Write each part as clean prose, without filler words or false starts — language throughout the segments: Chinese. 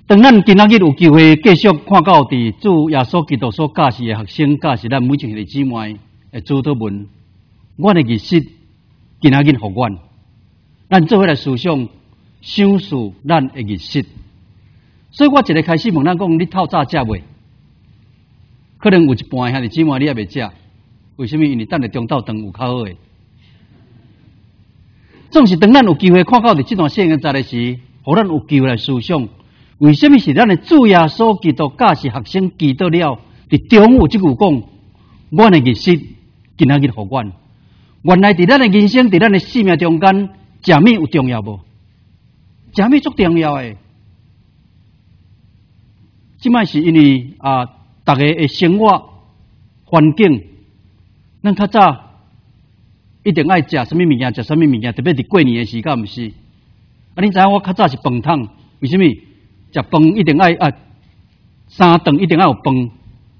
当咱今仔日有机会继续看到伫主耶稣基督所教示的学生，教示咱每一个姊妹的主祷文，阮的仪式今仔日互阮，咱做伙来思想、想思咱的仪式。所以我一个开始问咱讲，你透早食未？可能有一半兄弟姊妹你也未食，为什么？因为等下中昼饭有较好诶。总是当咱有机会看到伫这段圣经节的时，互咱有机会来思想。为什么是咱的主耶稣基督教是学生记到了？伫中有即句讲，阮的仪式今仔日互阮。原来伫咱的人生、伫咱的生命中间，食物有重要无？食物足重要诶。即摆是因为大家的生活环境，咱较早一定爱食什么物件，食什么物件，特别伫过年的时间，毋是？你知影我较早是饭桶，为什么？食饭一定爱三顿一定要有饭。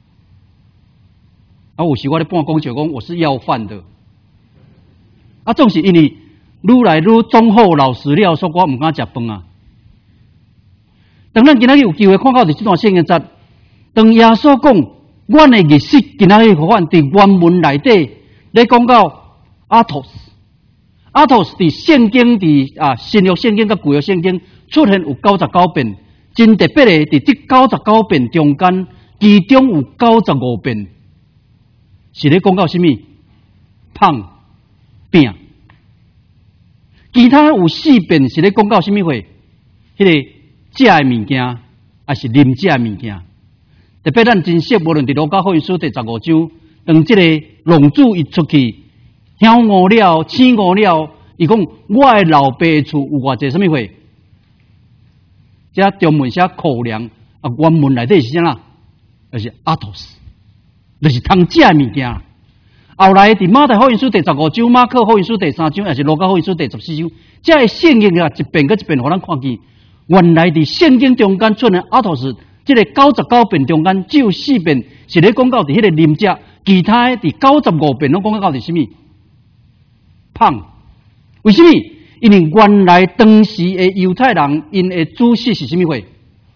有时我咧半讲笑讲我是要饭的。总是因为愈来愈忠厚老实了，所以我毋敢食饭啊。当咱今仔日有机会看到伫这段圣经节，当耶稣讲，阮的仪式今仔日互阮伫原文内底咧讲到阿托斯伫圣经伫新约圣经甲旧约圣经出现有99遍。真特别的，伫这99遍中间，其中有95遍是咧讲到什么？胖饼。其他有4遍是咧讲到什么货？迄个食的物件，还是啉食的物件？特别咱真实无论伫路加福音书第15章，当这个龙主一出去，挑饿了，醒饿了，伊讲我的老爸厝有偌济什么货？这中文写口粮原文内底是啥啦？就是阿托斯，就是通食的物件。后来伫马太福音书第15章、马可福音书第3章，也是路加福音书第14章，这个圣经一遍搁一遍，互咱看见，原来伫圣经中间出现阿托斯，这个99遍中间只有4遍是咧讲到伫迄个啉食，其他伫95遍拢讲到伫什么？胖？为什么？因为原来当时的犹太人，因的主食是什么货？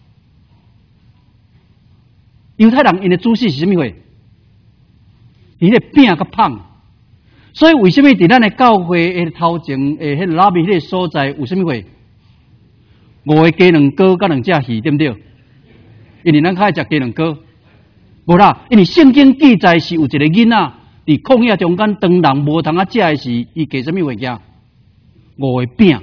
犹太人因的主食是什么货？伊个饼甲胖。所以为什么伫咱的教会的头前迄个拉比迄个所在有什么货？5个鸡卵糕甲2只鱼，对不对？因为咱较爱食鸡卵糕，无啦。因为圣经记载是有一个囡仔伫旷野中间，当人无通食的时，伊加什么物件？5个饼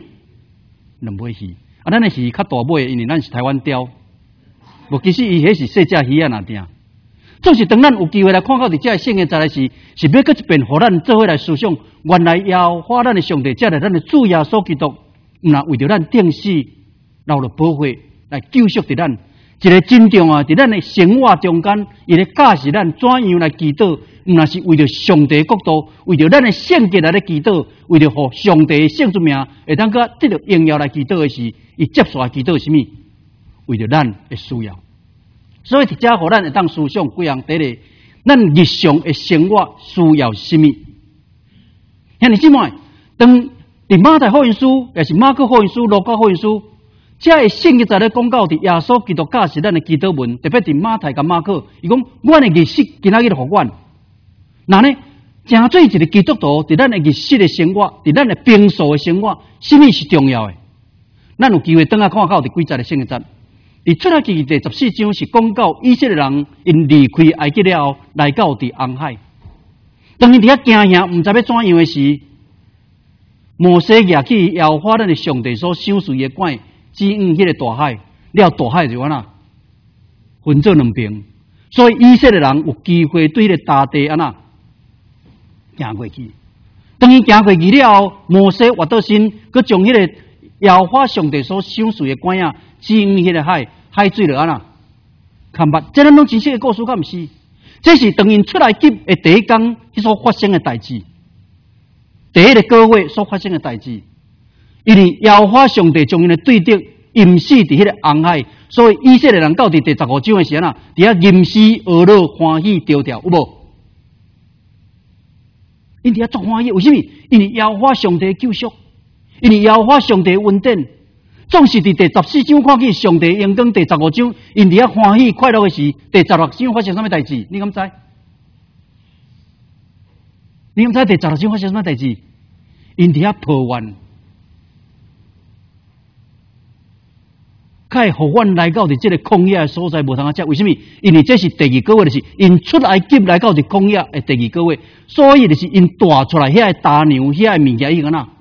，2尾鱼。咱的鱼较大尾，因为咱是台湾雕。无其实伊迄是细只鱼啊，若定。总是当咱有机会来看到伫这圣经节的时，是要搁一遍，互咱做伙来思想，原来耶和华咱的上帝，这来咱的主耶稣基督，毋若为着咱定死，留了保护来救赎伫咱。一个真重啊！伫咱的生活中间，伊咧教示咱怎样来祈祷，毋若是为着上帝的国度，为着咱的圣洁来咧祈祷，为着互上帝的圣之名会当个得到荣耀来祈祷的时，伊接受祈祷什么？为着咱的需要。所以伫遮互咱会当思想几样，第一，咱日常的生活需要什么？兄弟姊妹，当伫马太福音书，也是马可福音书、路加福音书。这个圣经在咧讲到伫耶稣基督教是咱的祈祷文，特别伫马太甲马可，伊讲阮的仪式今仔日互阮。那呢，真做一个基督徒，伫咱的仪式的生活，伫咱的平素的生活，什么是重要的？咱有机会等下看到伫几节的圣经节，伫出埃及记第14章是讲到以色列人因离开埃及了后，来到伫红海。当伊伫遐惊吓，毋知要怎样的时，摩西举起耶和华咱的上帝所赏赐的管。指引迄个大海，了大海就安那分做2边，所以以色列人有机会对迄个大地安那行过去。当伊行过去了后，摩西活到身，佮将迄个耶和华上帝所赏赐的管啊，指引迄个海水就安那看捌。这咱拢真实的故事，敢毋是？这是当因出来及的第一天，迄所发生的代志，第一个个月所发生的代志。因为耶和华上帝将因的对敌淹死伫迄个红海，所以以色列人到伫第15章的时阵伫遐吟诗俄乐欢喜跳跳，有无？因伫遐足欢喜，为什么？因为耶和华上帝的救赎，因为耶和华上帝的恩典。 总是伫第14章看见上帝阳光，第15章因伫遐欢喜快乐的时，第16章发生什么代志？你敢知？你敢知第16章发生什么代志？因伫遐抱怨，开互阮来到伫这个旷野的所在无通啊食，为什么？因为这是第2个月，就是因出埃及来到伫旷野的第2个月，所以就是因带出来遐大牛、遐物件伊个哪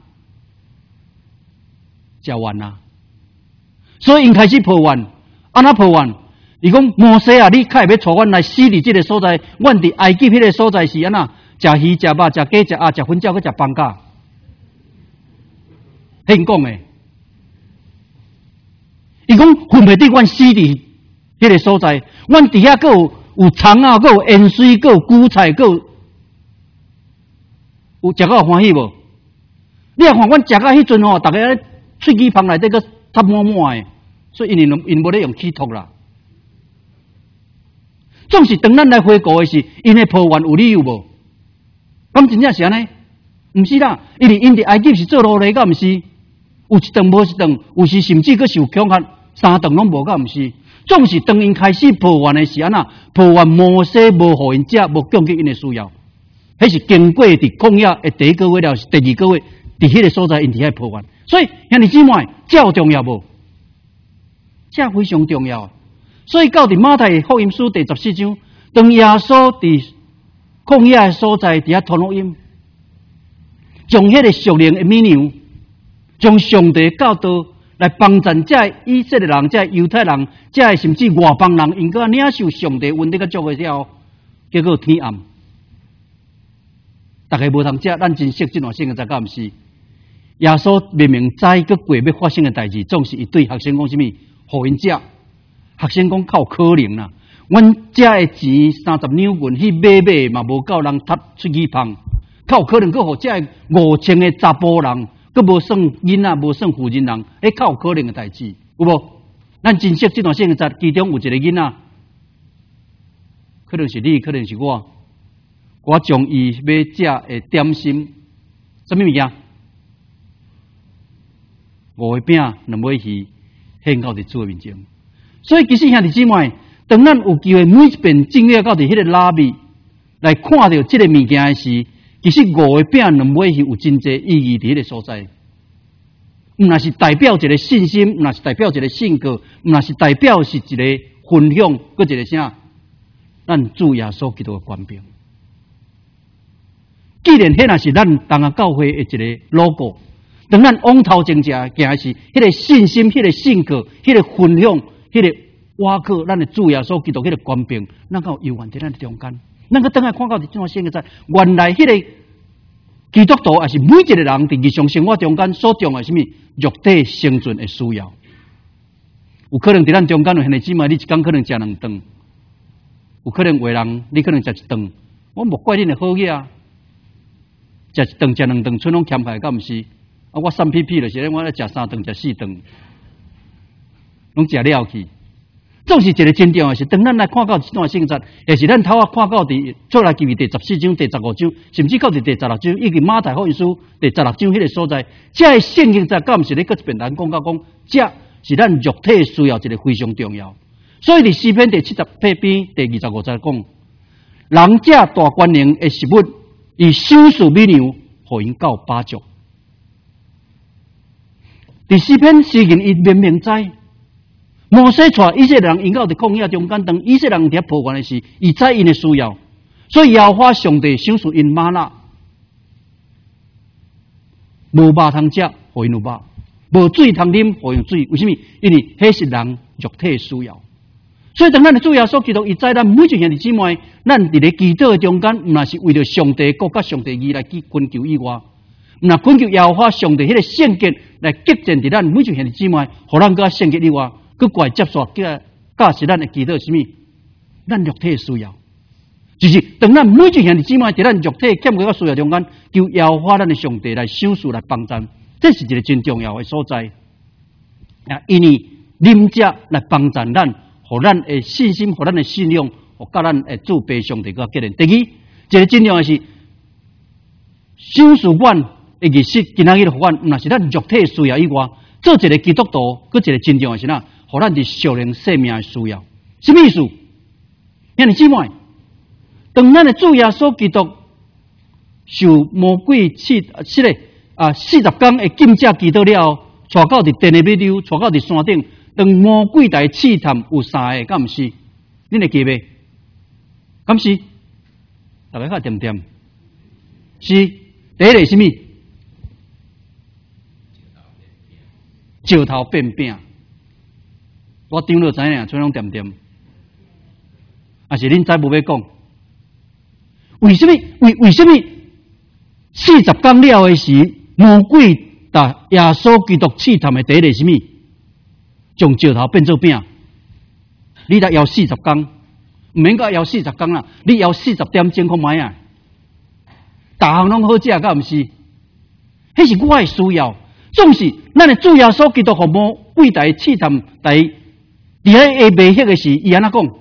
食完啊。所以因开始抱怨，安怎抱怨？伊讲摩西啊，你开要带阮来死伫这个所在，阮伫埃及迄个所在是安怎？食鱼、食肉、食鸡、食鸭、食粉饺，佮食放假。迄讲诶，伊讲分袂得阮死伫迄个所在，阮伫遐佮有虫啊，佮有盐水，佮有韭菜，佮有食到欢喜无？你啊看阮食到迄阵吼，逐个喙齿缝内底佮插满满诶。所以因无咧用气托啦，总是当咱来回顾的是，因的抱怨有理由无？咁真正是安尼？毋是啦，因为因伫埃及是做奴隶，敢毋是？有一顿无一顿，有时甚至佮受恐吓，3顿拢无，敢毋是？总是当因开始抱怨的是安那？抱怨摩西无互因食，无供给因的需要。迄是经过伫旷野的第1个月了，是第2个月，伫迄个所在因伫遐抱怨。所以兄弟姊妹，这有重要无？这非常重要，所以到伫马太福音书第14章，当耶稣伫旷野的所在伫遐传福音，将迄个属灵的美牛，将上帝教导来帮助这以色列人、这犹太人、这甚至外邦人，因个领受上帝恩典个祝福了，结果天暗，大家无通食，咱真熟这段圣经，知敢毋是？耶稣明明知个过要发生的代志，总是伊对学生讲什么？互因食，学生讲靠可能啦。阮遮的钱30两银去买嘛，无够人踢出去碰，靠可能去互遮5000个查甫人，佮无算囡仔，无算妇人人，迄靠可能的代志，有无？咱真识这段圣经，其中有一个囡仔，可能是你，可能是我将伊要食的点心，什么物件？5个饼，2尾鱼。献到伫主面前，所以其实兄弟姊妹，当咱有机会每一遍正月到伫迄个拉比来看到这个物件的时，其实5个饼2尾鱼有真侪意义伫迄个所在。毋那是代表一个信心，毋那是代表一个性格，毋那是代表是一个分享，搁一个啥？咱主耶稣基督的官兵。既然迄若是咱当下教会的一个 logo。当咱往头前行是迄个信心、迄个性格、迄个分享、迄个瓦靠咱的主耶稣基督迄个官兵，咱有有缘在咱的中间。咱个等下看到这段圣经在，原来迄个基督徒也是每一个人伫日常生活中间所重要什么肉体生存的需要。有可能伫咱中间有兄弟姊妹，你一工可能食2顿，有可能有人你可能食1顿，我莫怪恁的好嘢啊，食1顿、食2顿，剩拢欠派，敢毋是？啊！我3屁屁就是我咧食3顿、食4顿，拢食了去。总是一个真重要是，当咱来看到这段圣经，也是咱头啊看到伫出来记第14章、第15章，甚至到第16章，以及马太福音书第16章迄个所在，这圣经在敢毋是咧？搁一遍咱讲到讲，这是咱肉体需要一个非常重要。所以伫诗篇第78篇第25节讲，人这大官能的食物，以收拾美牛，互因到8足。第4篇诗人伊明明知，摩西带以色列人因到伫旷野中间，当以色列人伫抱怨的时，伊知因的需要，所以耶和华上帝赏赐因吗哪，无肉通食，互因有肉；无水通啉，互因水。为什么？因为迄是人肉体需要。所以当咱的主耶稣基督，伊知咱每一兄弟姊妹，咱伫咧祈祷的中间，毋那是为了上帝国甲上帝义来去寻求以外。那恳求耶和华上帝迄个圣洁来激进伫咱每一兄弟姊妹，互咱个圣洁以外，佮过来接受教是咱的祈祷什么？咱肉体的需要，就是当咱每一兄弟姊妹伫咱肉体欠缺个需要中间，求耶和华咱的上帝来赏赐来帮助，这是一个真重要的所在。啊，因为啉食来帮助咱，互咱的信心，互咱的信仰，互甲咱的主被上帝个结连。第二，一个真重要的是赏赐阮。日日今仔日互阮，毋那是咱肉体需要以外， 做一个基督徒，佮一个真正的是哪？互咱伫属灵生命的需要，什么意思？兄弟姊妹，当咱的主耶稣基督受魔鬼40天的禁戒祈祷了后，带到伫殿的尾流，带到伫山顶，当魔鬼来试探有3个，敢毋是？恁会记袂？敢是？大家较点点。是第一个什么？石头变饼。我顶落知影，做拢点点。还是恁再无要讲？为什么40天了的时，魔鬼打耶稣基督试探的第一个什么？将石头变做饼。你得要40天，唔免讲要40天啦，你要40点钟看卖啊！逐项拢好食，敢毋是？迄是我的需要。总是咱的主耶稣基督互魔鬼来试探来，伫迄下袂迄个时，伊安怎讲？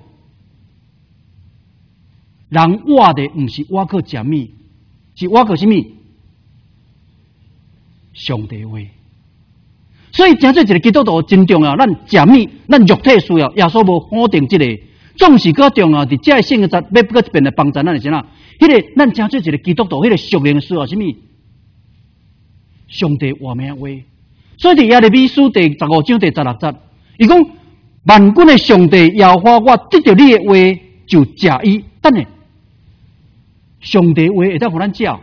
人活的毋是我靠食米，是我靠什么？上帝话。所以，真做一个基督徒真重要。咱食米，咱肉体需要，耶稣无否定这个，总是较重要。伫这个圣经要搁一遍来帮助咱的是哪？迄个咱真做一个基督徒，迄个属灵需要什么？上帝话名话。所以伫耶利米书第15章第16节，伊讲万军的上帝耶和华，我得到你的话就食伊。等下，上帝话会当互咱食。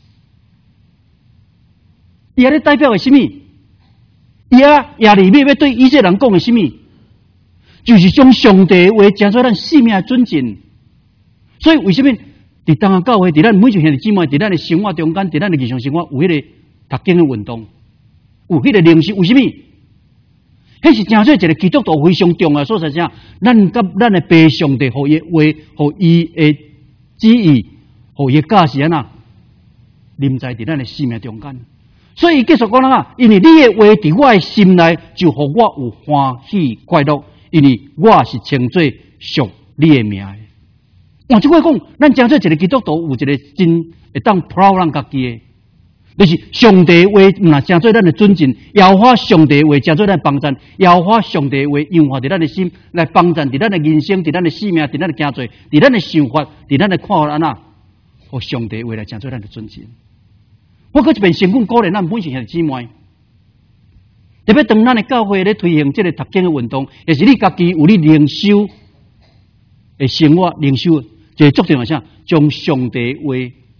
伊安尼代表的什么？耶利米要对以色列人讲的什么？就是将上帝话讲做咱生命的准证。所以为什么伫当下教会，伫咱每一个兄弟姊妹，伫咱的生活中间，伫咱的日常生活有迄个读经的运动，有迄个灵修，为什么？迄是真做一个基督徒非常重要的所在。啥？咱甲咱的父上帝，互伊话，互伊的旨意，互伊的价值安那临在伫咱的生命中间。所以继续讲啦，因为你的话伫我的心内，就互我有欢喜快乐，因为我是称作属你的名的。换句话讲，咱真做一个基督徒，有一个真会当 proud 咱家己的，就是上帝话毋若真做咱的尊敬，耶和华上帝话真做咱帮助，耶和华上帝话融化伫咱的心，来帮助伫咱的人生，伫咱的生命，伫咱的行做，伫咱的想法，伫咱的看法安那，互上帝话来真做咱的尊敬。我搁一遍成功鼓励咱每一个兄弟姊妹，特别当咱的教会咧推行这个读经的运动，也是你家己有你灵修的生活，灵修就注定啥？将上帝话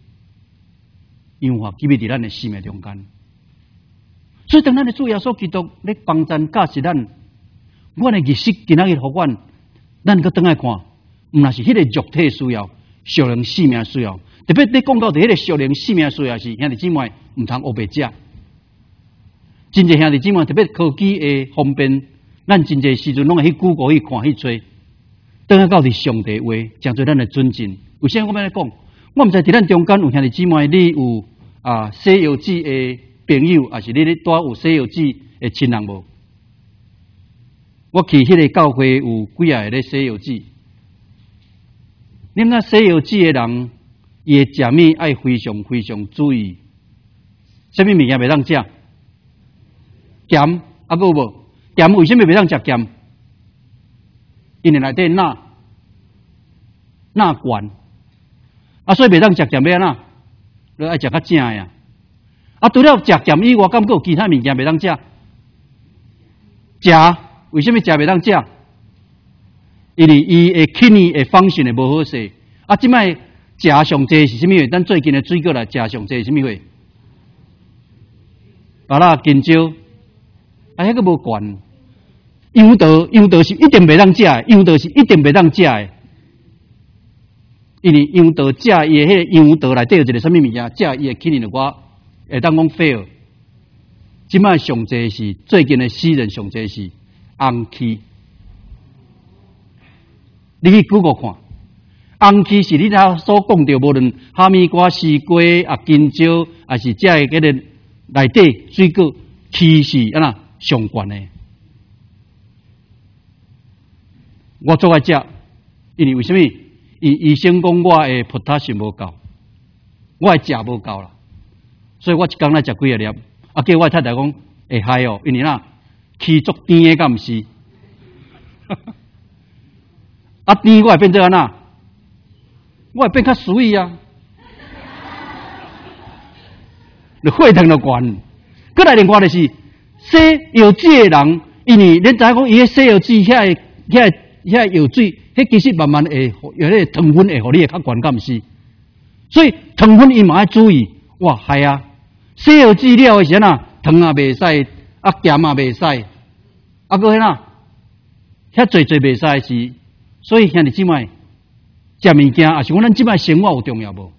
融化记伫咱的生命中间。所以当咱的主耶稣基督咧帮助教示咱，我的日式今仔日互阮，咱搁倒来看，毋若是迄个肉体需要，属灵生命需要。特别你讲到伫迄个属灵生命需要是兄弟姊妹毋通黑白食，真侪兄弟姊妹特别科技的方便，咱真侪时阵拢会去Google去看去追，等下到伫上帝话，真做咱的尊敬。为啥我要来讲？我毋知伫咱中间有兄弟姊妹，你有西游记的朋友，还是你咧带有西游记的亲人无？我去迄个教会有几个咧西游记，你那西游记的人。伊的食物爱非常非常注意，什么物件袂当食？咸啊，有无？咸为什么袂当食咸？因为内底钠悬，所以袂当食咸要安怎？你爱食较正呀。除了食咸以外，敢有其他物件袂当食？食为什么食袂当食？因为伊的气味会function会无好势。即摆。食上济是啥物？咱最近的水果来，食上济是啥物？啊啦，香蕉，迄个无悬。杨桃是一定袂当食的，杨桃是一定袂当食的，因为杨桃食伊的迄个杨桃内底有一个啥物物件，食伊的起呢我会当讲 fail。即摆上济是最近的诗人上济是红气，你去 Google 看。红气是你头所讲到，无论哈密瓜、西瓜香蕉，还是这个内底水果，气是安那上悬的。我做爱食，因为为什么？医生讲我的葡萄糖无够，我的食无够啦，所以我一工来食几个粒。叫我太太讲， 会害哦，因为呐，气足甜的，敢毋是？啊，甜我会变做安那？我会变较水啊，就血糖就悬。搁来另外就是洗药水的人，因为恁知影讲伊迄洗药水遐药水，迄其实慢慢会有迄个糖分会互你会较悬，敢毋是？所以糖分伊嘛要注意。哇，系啊！洗药水了的时阵啊，糖也袂使，啊咸也袂使，啊搁迄呐，遐侪袂使是。所以兄弟姊妹，食物件也是讲咱即摆生活有重要无？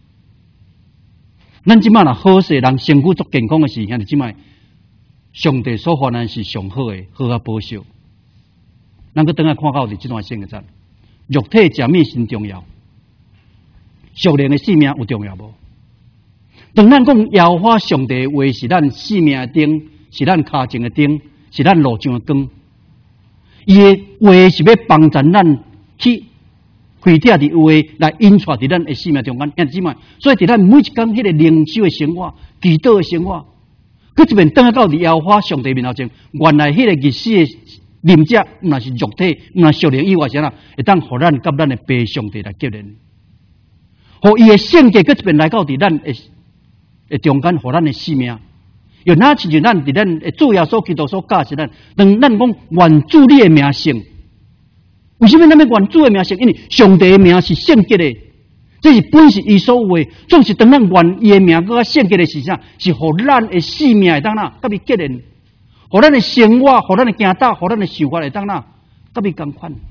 咱即摆若好势，人身躯足健康的是兄弟姊妹，上帝所发的是上好的，好啊保守。咱搁等下看到伫即段圣经，肉体食物真重要，属灵的性命有重要无？当咱讲耶和华上帝的话是咱性命的灯，是咱脚前的灯，是咱路上的光。伊的话是要帮助咱去开拓的话来引出伫咱的生命中间，兄弟姊妹，所以伫咱每一天迄个灵修的生活、祈祷的生活，佮一面等到伫耶和华上帝面头前，原来迄个日死的灵者，若是肉体，若属灵以外啥啦，会当互咱甲咱的爸上帝来结连，互伊的圣洁佮一面来到伫咱的中间，互咱的生命。又哪亲像咱伫咱的主耶稣基督所教示咱，当咱讲愿主你的名圣，为什么咱要愿主的名圣？因为上帝的名是圣洁的，这是本是伊所有的。总是当咱愿伊的名更圣洁的是啥？是互咱的生命会当哪甲伊结连，互咱的生活，互咱的行道，互咱的想法会当哪甲伊共款。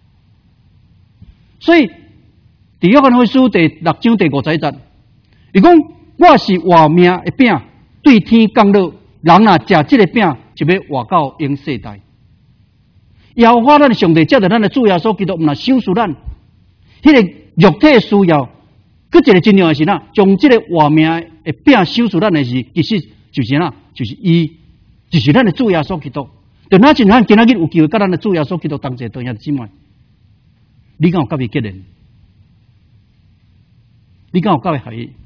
所以，伫约翰福音书第6章第50节，伊讲我是活命的饼。对天降落，人若食这个饼，就要活到永世代。耶和华咱的上帝借着咱的主耶稣基督，毋若赏赐咱迄个肉体需要。佮一个真重要的是哪？将这个活命的饼赏赐咱的是，其实就是哪？就是伊，就是咱的主耶稣基督。就哪像咱今仔日有机会甲咱的主耶稣基督同齐同样姊妹，你敢有甲伊结连？你敢有甲伊合意？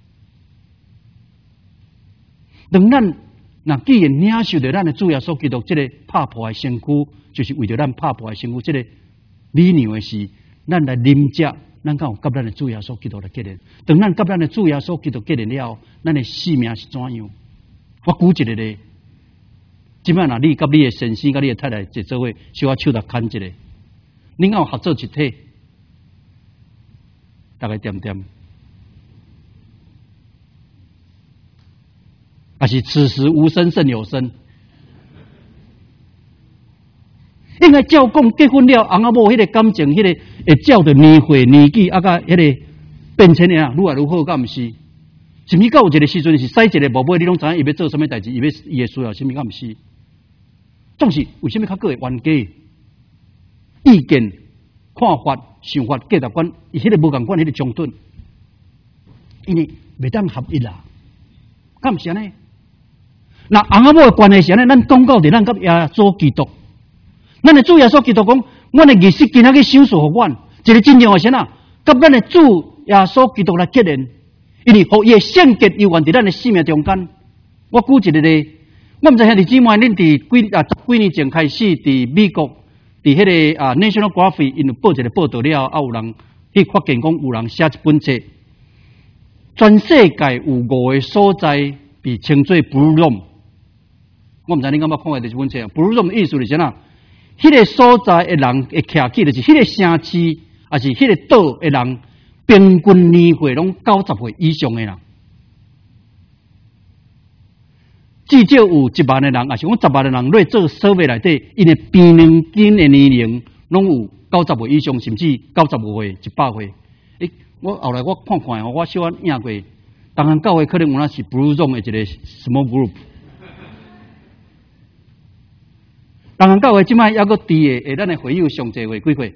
当咱若既然领受着咱的主耶稣基督这个拍破的身躯，就是为着咱拍破的身躯，这个理念的是，咱来啉食，咱敢有甲咱的主耶稣基督来结连。当咱甲咱的主耶稣基督结连了后，咱的生命是怎样？我举一个例，即摆若你甲你的先生、甲你的太太一做伙，小可手来牵一个，恁敢有合作一体？大概点点。还是此时无声胜有声，应该照讲结婚了，翁仔某迄个感情，迄个会照着年岁年纪，啊，甲迄个变迁的啊，愈来愈好，敢毋是？甚至到有一个时阵是使一个宝贝，你拢知影伊要做什么代志，伊会需要什么，敢毋是？总是为什么较个会冤家？意见、看法、想法、价值观，伊迄个无共款，迄个冲突，因为袂当合一啦，敢毋是安尼？那翁仔某的关系是安尼，咱讲到伫咱甲耶稣基督，咱的主耶稣基督讲，阮的日式今仔日享受互阮，一个真正的是哪？甲咱的主耶稣基督来结连，因为互伊的圣洁又愿伫咱的生命中间。我举一个例，我毋知兄弟姊妹，恁伫几年前开始伫美国，伫迄个National Geographic 因报一个报道了，有人去发现讲有人写一本册，全世界有5个所在被称作 Blue Zone。我毋知你敢捌看过这本册啊 ？Blue Zone 的意思是啥呐？迄个所在的人会徛起，就是迄个城市，还是迄个岛的人，平均年岁拢90岁以上的人，至少有1万的人，还是讲10万的人，来做survey内底，因为平均的年龄拢有90岁以上，甚至95岁、100岁。我后来我看看哦，我小可影过，当然教会可能有那是 Blue Zone 的一个 small group。当然，教会即摆还阁伫诶，咱诶会友上济位几岁？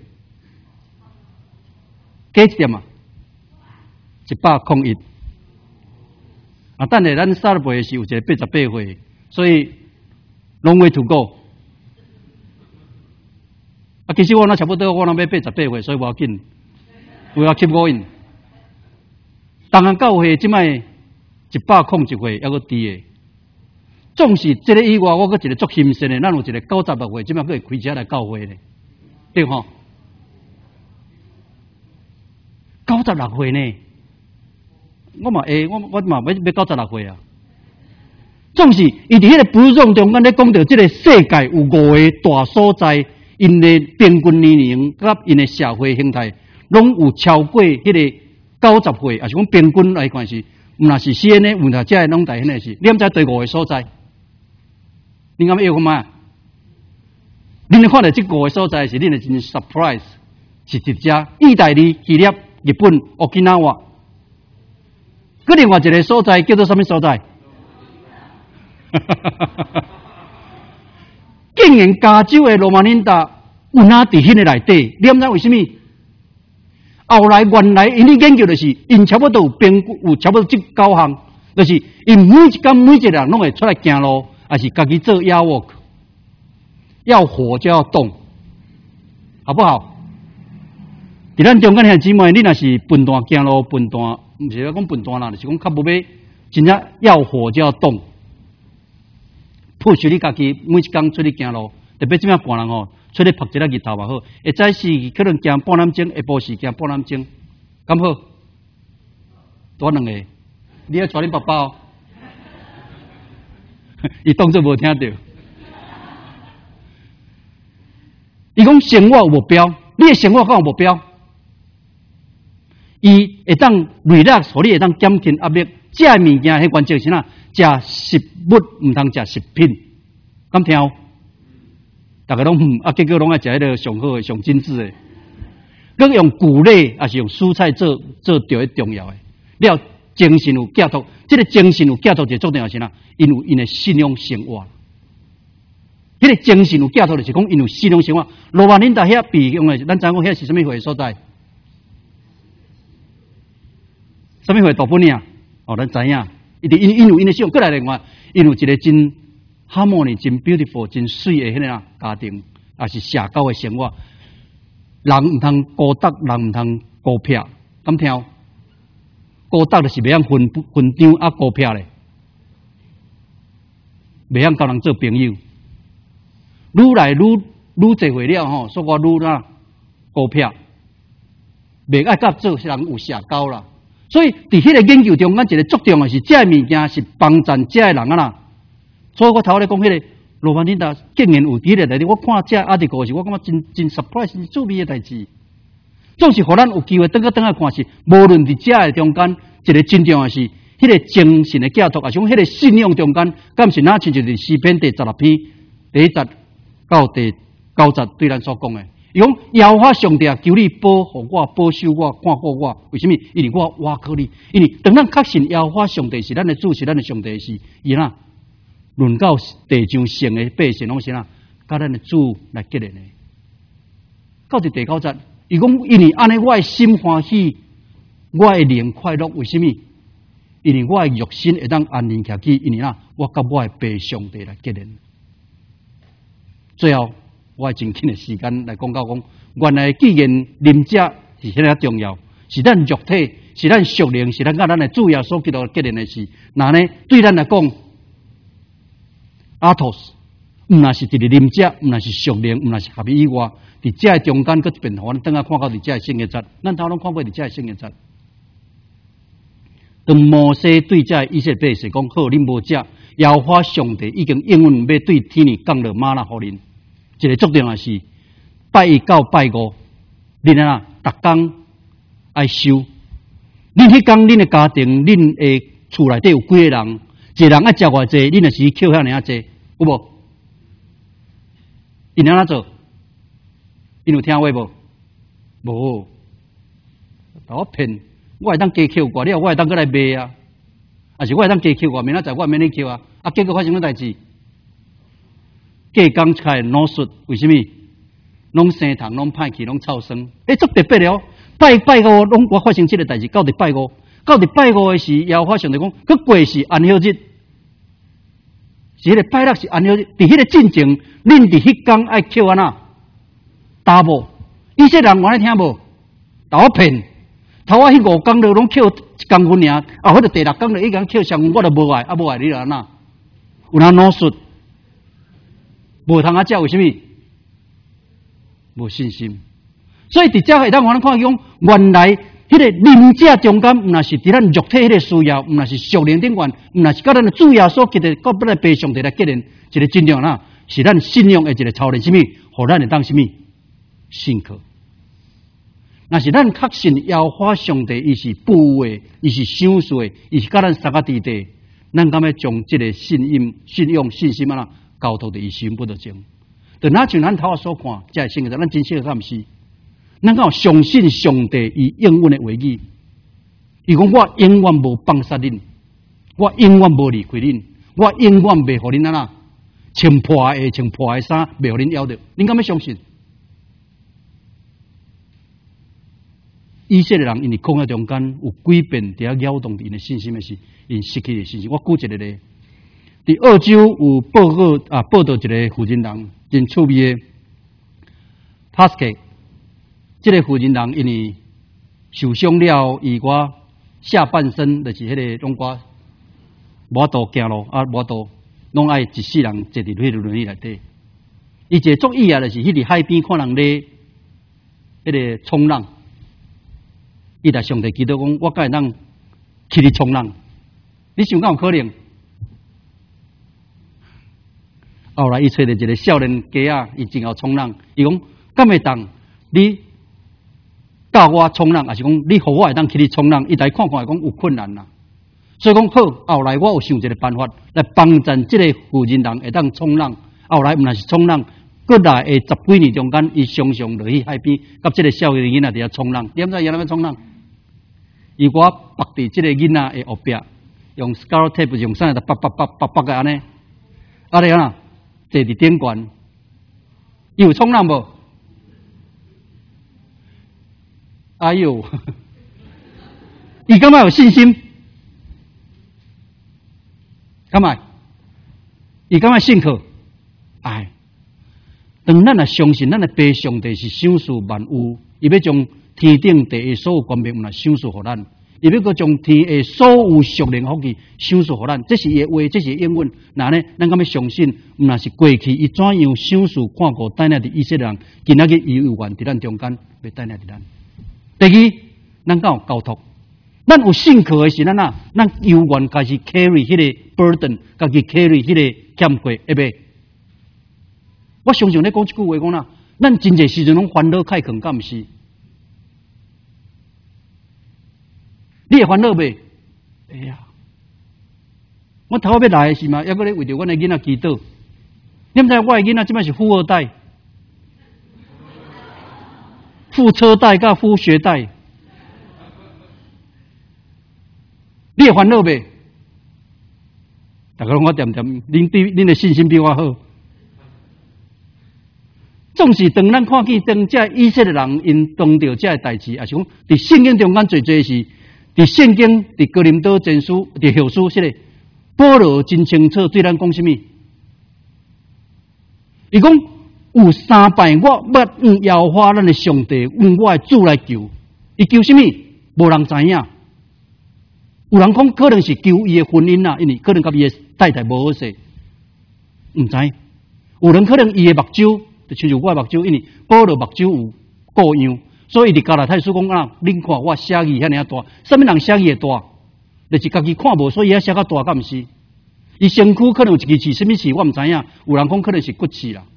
加一点啊，101。啊，等下咱撒贝是有一个88岁，所以 long way to go。啊，其实我那差不多，我那要88岁，所以无要紧，我要 keep going。当然，教会即摆101岁还阁伫诶。 总是这个以外，我搁一个足欣赏的，咱有一个96岁，即摆搁会开车来教会呢，对吼？96岁呢？我嘛我嘛要96岁啊！总是伊伫迄个不中中间咧讲到，即个世界有5个大所在，因的平均年龄甲因的社会形态，拢有超过迄个90岁，也是讲平均来看是，毋若是先呢，有哪遮拢大迄个是，你毋知对5个所在？你敢要看嘛？恁看到即5个所在是恁的真 surprise， 是直接意大利、希腊、日本、沖縄，佮另外一个所在叫做什么所在？竟然加州的罗马尼达有哪伫迄个内底？你毋知为什么？后来原来因研究就是因差不多有差不多9项，就是因每一个人拢会出来行路，还是家己做野 work， 要活就要动，好不好？伫咱中间兄姊妹，你若是笨蛋行路笨蛋，毋是要讲笨蛋啦，就是讲较无要真正要活就要动。push 你家己每一工出去行路，特别即摆半人吼，出去晒一日日头嘛好。会早时可能行半点钟，下晡时行半点钟，咁好。多两个，你要带恁爸爸哦，伊当作无听到。伊讲生活有目标，你的生活敢有目标？伊会当 relax， 互你会当减轻压力。食物件迄关键是哪？食食物毋通食食品，敢听？大家拢结果拢爱食迄个上好的、上精致的。佮用谷类还是用蔬菜做着重要的。了精神有寄托，这个精神有寄托就重要是哪？因有因的信仰生活。迄个精神有寄托就是讲因有信仰生活。罗马尼达遐被用的，咱知影遐是什么会所在？什么会大本呀？哦，咱知影，因有因的信仰，过来另外，因有一个真 harmony、真 beautiful、真水的迄个家庭，也是社交的生活。人毋通孤独，人毋通孤僻，敢听？孤独就是袂晓分张啊，孤僻咧，袂晓交人做朋友。愈来愈侪岁了吼，所以我愈啦孤僻，袂爱甲做人有社交啦。所以，伫迄个研究中间，一个注重的是这物件是帮助这人啊啦。所以我头咧讲，迄个罗马尼达竟然有伫个内底，我看这阿迪故事，我感觉真 surprise， 真趣味的代志。总是互咱有机会等下看是，无论伫这的中间，一个真重要是迄个精神的寄托，也是讲迄个信仰中间，敢是哪像就是诗篇第16篇第1节到第9节对咱所讲的。伊讲耶和华上帝啊，求你保护我、保守我、看顾我。为什么？因为我倚靠你。因为当咱确信耶和华上帝是咱的主，是咱的上帝时，伊呐论到地上圣的百姓拢是呐，甲咱的主来结连的。到第9节，伊讲因为安尼，我的心欢喜，我的灵快乐。为什么？因为我的肉身会当安宁下去。因为呐，我甲我的爸上帝来结连。最后。我真紧的时间来讲到讲，原来既然灵者是遐重要，是咱肉体，是咱属灵，是咱甲咱的主要所基督结连的事。那呢，对咱来讲，阿托斯，毋那是一个灵者，毋那是属灵，毋那是合以外，伫这中间佫变化，等下看到伫这圣洁节，咱头拢看过伫这圣洁节。当摩西对这以色列百姓讲：好，恁无食，耶和华上帝已经应允要对天里降落吗哪互恁。一个重要的是拜一到拜五，恁啊，逐工爱收。恁迄工，恁的家庭，恁的厝内底有几个人？一个人爱食偌济，恁就是扣遐尔济，有无？因安怎做？因有听话无？无。甲我骗，我会当加扣我，你话我会当过来卖啊？还是我会当加扣我？明仔载我免你扣啊？啊，结果发生啥代志？价工开脑术，为什么？拢生糖，拢歹去，拢臭酸。足特别了。拜五，拢我发生这个代志，到伫拜五，到伫拜五的时，耶和华上帝讲，佮过是安息日，是迄个拜六是安息日。伫迄个进程，恁伫迄工爱扣安那？答无？以色列人我咧听无？打我骗。头我迄5工就拢扣一工分尔，啊，或者第6工就已经扣3分，我就无爱，啊无爱你安那？ 有人脑术，无通啊食，为什么？无信心。所以伫遮会当我们看讲，原来迄个灵者中间，毋那是伫咱肉体迄个需要，毋那是属灵顶端，毋那是甲咱的主耶稣基督，甲咱的白上帝来结连一个真正啦，是咱信仰的一个超人，什么？互咱会当什么？信靠。那是咱确信耶和华上帝，伊是保护的，伊是赏赐的，伊是甲咱三个地地，咱敢要将这个信用、信心啊，交托伫伊身不得前。就哪像咱头所看，这圣经，咱真实敢毋是？咱敢有相信上帝伊应允的话语？伊讲我永远无放杀恁，我永远无离开恁，我永远袂互恁啊穿破的穿破的衫，袂互恁咬着。恁敢要相信？以色列人因伫曠野中间有几遍伫遐扰动因的信心的是，因失去的信心。我举一个例，伫澳洲有报道一个负责人真趣味的 Pascal， 这个负责人因为受伤了，伊我下半身就是迄个拢我无度行路啊，无度拢爱一世人坐伫迄个轮椅内底。伊一个作意啊，就是迄伫海边看人咧迄个冲浪。伊来上帝祈祷讲，我敢会当去伫冲浪？你想敢有可能？后来伊找着一个少年家伊真会冲浪。伊讲，敢会当你教我冲浪，还是讲你互我会当去伫冲浪？伊来看看，讲有困难啦。所以讲好，后来我有想一个办法来帮助这个负责人会当冲浪。后来毋但是冲浪，过来的10几年中间，伊常常落去海边，甲这个少年囡仔伫遐冲浪。你毋知伊安怎冲浪？伊我绑伫即个囡仔的后壁，用 scar tape 用啥来绑个安尼，啊你啊，坐伫顶悬，伊有冲浪无？哎呦，伊感觉有信心？干嘛？伊感觉信靠？哎，当咱也相信咱的爸上帝是赏赐万有，伊要将天顶地下所有官兵来赏赐互咱，伊要阁将天下所有属灵福气赏赐互咱，这是伊的话，这是应允。那呢，咱敢要相信？那是过去伊怎样赏赐看过带领伫以色列人，今仔日伊有愿伫咱中间要带领伫咱。第二，咱敢有交托？咱有信靠的是咱啊，咱有愿家己 carry 迄个 burden， 家己 carry 迄个欠亏，会袂？我常常咧讲一句话，讲啦，咱真侪时阵拢烦恼慨困，敢毋是？你会烦恼袂？哎呀，我头要来是嘛，抑搁咧为着阮的囡仔祈祷。你毋知我的囡仔即摆是富二代、富车贷甲富学贷，你会烦恼袂？大家拢我点点，恁的信心比我好。总是当咱看见当这以色列人因当着这代志，也是讲伫圣经中间最侪是伫圣经伫哥林多前书伫后书说的，保罗真清楚对咱讲什么？伊讲有3摆我捌耶和华咱的上帝问我的主来求，伊求什么？无人知影。有人讲可能是求伊的婚姻啦，因为可能甲伊的太太无好势，毋知。有人可能伊的目睭。就像我目睭，因为保罗目睭有各样，所以伫加拉太书讲啊，恁看我写字遐尔大，什么人写字会大？就是家己看无，所以遐写较大，敢毋是？伊身躯可能有一支刺，什么刺我毋知影。有人讲可能是骨刺啦。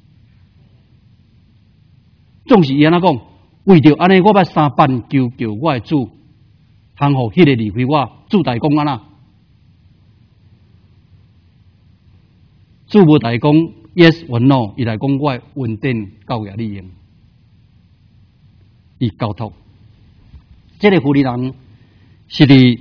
总是伊安怎讲？为着安尼，我捌3班求我的主，通互迄个离开我。主大讲安那？主无大讲。Yes or no？ 伊来讲我稳定教育利用，伊交托。这个负责人是伫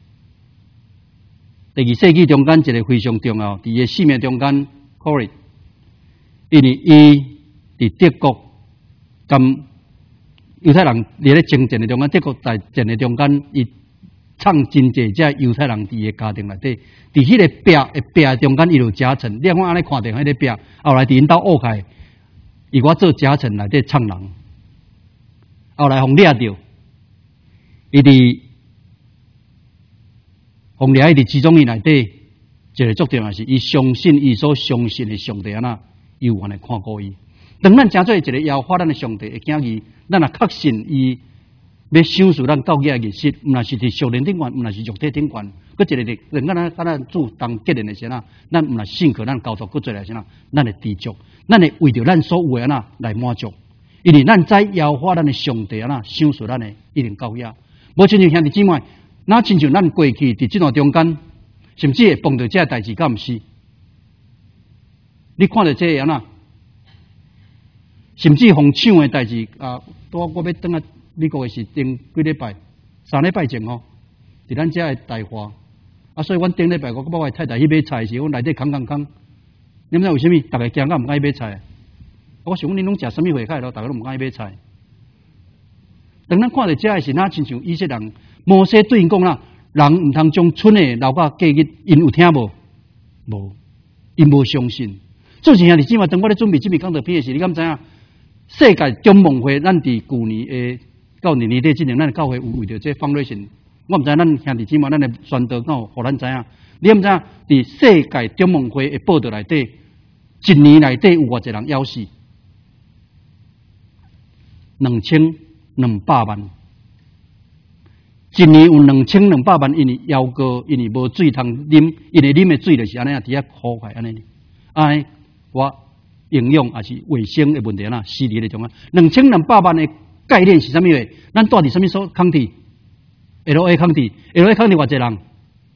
第2世纪中间一个非常重要，伫伊生命中间 ，Corey， 因为伊伫德国跟犹太人伫咧征战的中间，德国在战的中间，伊创真侪只犹太人伫伊家庭内底。伫迄个壁中间，伊有夹层。你看安尼看到迄个壁，后来伫因兜挖开，伊我做夹层内底创人。后来互掠着，伊伫互掠伊伫集中营内底一个重点也是，伊相信伊所相信的上帝啊，那有愿来看顾伊。当咱诚做一个摇花咱的上帝的囝儿，咱也确信伊要享受咱教育的仪式，毋那是伫属灵顶悬，毋那是肉体顶悬。佮一个人咱咱主当结连的时啊，咱毋那信靠咱交托佮做来时啊，咱会知足，咱会为着咱所有的啊来满足。因为咱在摇花咱的上帝啊，享受咱的一定教育。无亲像兄弟姊妹，那亲像咱过去伫这段中间，甚至会碰到这代志，敢毋是？你看到这样啊？甚至逢抢的代志啊！我要等啊，美国的是顶几礼拜，3礼拜前吼，伫咱遮的大花啊，所以阮顶礼拜我帮我太太去买菜时，阮内底空，你们知为什么？大家惊甲毋爱买菜？我想问你拢食什么货菜咯？大家都毋爱买菜。当咱看到遮的是哪亲像以色列人，摩西对因讲啦，人毋通将村的留甲过日，因有听无？无，因无相信。做是兄弟姊妹，当我咧准备这篇讲道片的时，你敢知影？世界中盟会，咱伫旧年的到年底之前，咱的教会有为着这方瑞信，我毋知咱兄弟姊妹，咱的宣导敢有互咱知影？你毋知影？伫世界中盟会的报道内底，一年内底有偌济人夭死，2200万。一年有2200万，因为夭过，因为无水通啉，因为啉的水就是安尼啊，伫遐苦快安尼。安尼我。营养还是卫生的问题啦，视力的种啊，2200万的概念是啥物话？咱住伫啥物所康体 ？LA 康体 ，LA 康体偌济人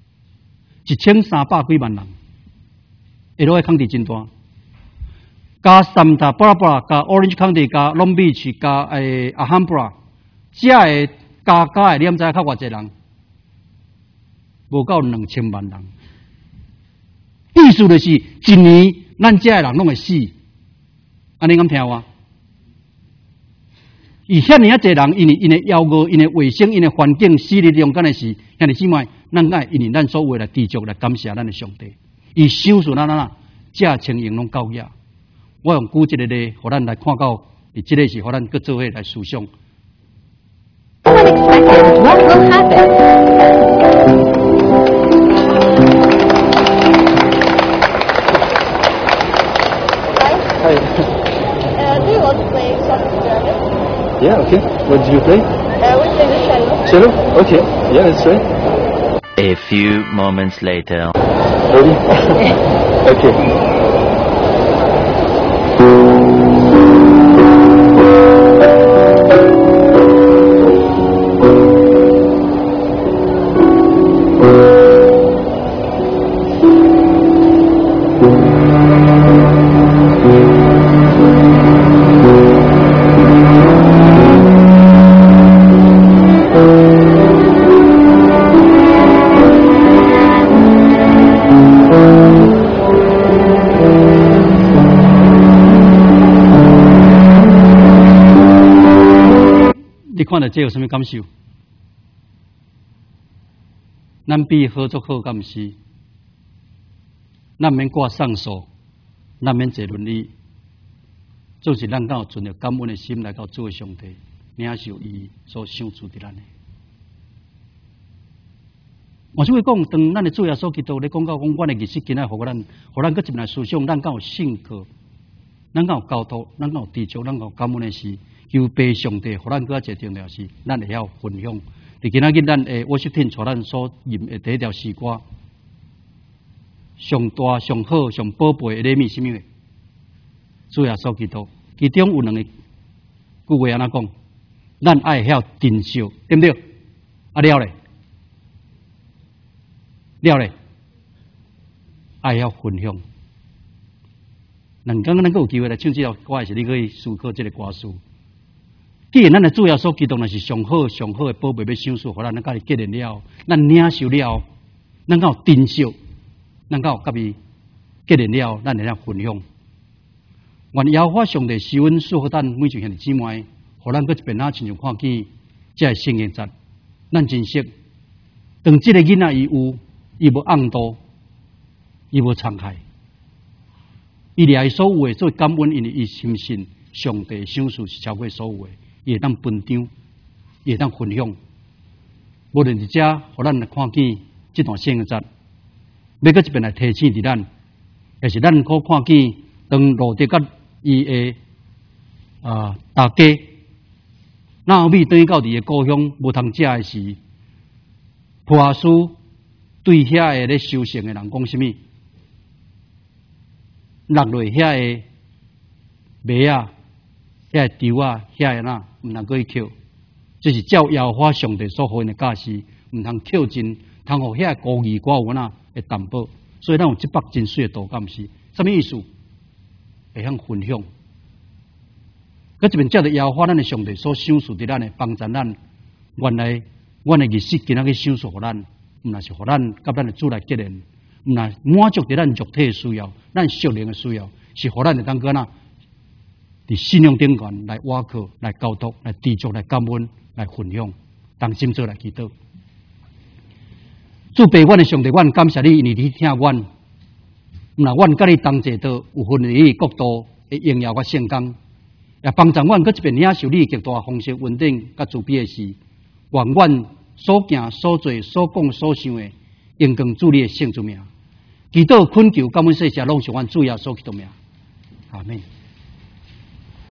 ？1300几万人 ，LA 康体真大。加Santa Barbara、加 Orange County、加 Long Beach、加Alhambra， 遮的加的，你毋知较偌济人？无到2000万人。意思就是一年咱遮的人拢会死。安尼敢听话？伊遐尔啊侪人，因的腰果、因的卫生、因的环境、视力中间的事，兄弟姊妹，咱爱因为咱所有来持续来感谢咱的上帝，伊享受咱这情形拢够呀。我用举一个例，互咱来看到，这个是互咱各做伙来思想。 Unexpected. What will happen? Hi. Do you want to play some German? Yeah, okay. What do you play? We play the cello. Cello? Okay. Yeah, that's right. A few moments later. Ready? Okay. 你看到这有什么感受？咱比合作好，敢毋是？咱免挂上诉，咱免坐伦理，总是咱敢有存着感恩的心来到做上帝，领受伊所赏赐伫咱的。我就会讲，当咱的主耶稣基督咧讲到讲，阮的仪式今仔互咱搁一来思想，咱敢有信靠，咱敢有交托，咱敢有知足，咱敢有感恩的事。求爸上帝，互咱搁一个重要是，咱会晓分享。伫今仔日咱的worship team带咱所吟的第一条诗歌，上大、上好、上宝贝的礼物是啥物？主耶稣基督，其中有2个句话安怎讲？咱爱晓珍惜，对不对？啊了咧，爱晓分享。刚刚咱有机会来唱这条歌时，你可以思考这个歌词。既然咱的主要所基督那是上好的宝贝，要享受，互咱甲伊结连了，咱领受了，咱敢有珍惜，咱敢有甲伊结连了，咱会晓分享。愿耶和华上帝施恩赐福咱每一兄弟姊妹，互咱搁一遍亲像看见这个圣诞节，咱珍惜。当这个囡仔伊无暗度，伊无残害，伊掠伊所有的做感恩，因为伊深信上帝赏赐是超过所有的。伊会当分享，伊会当分享。无论是遮，互咱来看见这段圣诞节， 要搁一边来提醒伫咱，也是咱可看见当路德甲伊的大家，那后面等于到伫个故乡无通食的时，普阿斯对遐个咧修行的人讲什么？落落遐个麦啊、遐个稻啊、遐个哪，毋通去捡。这是照耶和华上帝所予因的教示，毋通捡尽，通互遐个孤儿寡妇哪会担保。所以咱有这北真水的道，敢是？什么意思？会向分享。搁这边照着耶和华咱的上帝所赏赐伫咱的帮助咱，原来阮的日子今仔日赏赐互咱，毋若是互咱甲咱的主来结连，毋若满足伫咱肉体的需要，咱属灵的需要，是互咱的当个呐，伫信仰顶端来挖靠、来交托、来持续、来感恩、来分享，同心做来祈祷。主陪阮的上帝，阮感谢你，因为你听阮。那阮甲你同齐到有份你国度的荣耀甲圣光，也帮助阮搁一遍领受你极大丰盛、稳定甲慈悲的事。愿阮所行、所做、所讲、所想的，应当主你的圣之名。祈祷、恳求、感恩、谢谢，拢是阮主耶稣基督名。阿门。